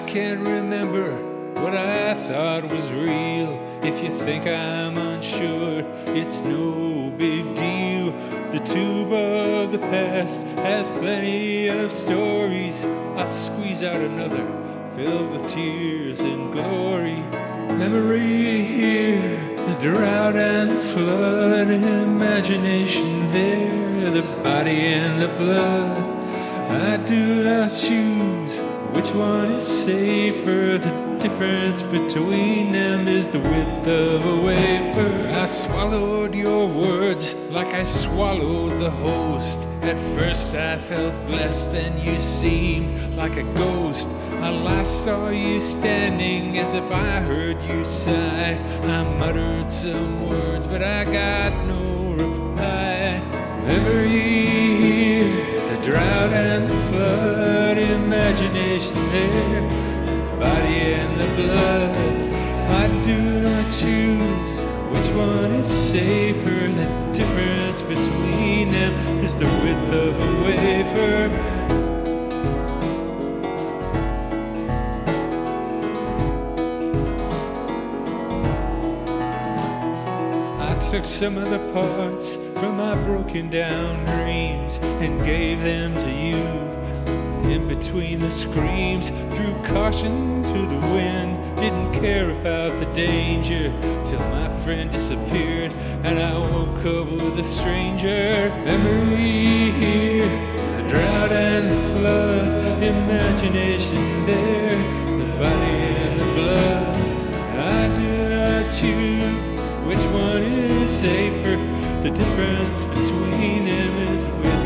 can't remember what I thought was real. If you think I'm unsure, it's no big deal. The tube of the past has plenty of stories. I'll squeeze out another filled with tears and glory. Memory here, the drought and the flood, imagination there, the body and the blood. I do not choose which one is safer. The difference between them is the width of a wafer. I swallowed your words like I swallowed the host. At first I felt blessed, then you seemed like a ghost. I last saw you standing as if I heard you sigh. I muttered some words, but I got no reply. Memory here, the drought and the flood, imagination there, body and the blood. I do not choose which one is safer. The difference between them is the width of a wafer. I took some of the parts from my broken down dreams and gave them to you. In between the screams, threw caution to the wind, didn't care about the danger till my friend disappeared and I woke up with a stranger. Memory here, the drought and the flood, imagination there, the body and the blood. I do not choose which one is safer. The difference between them is with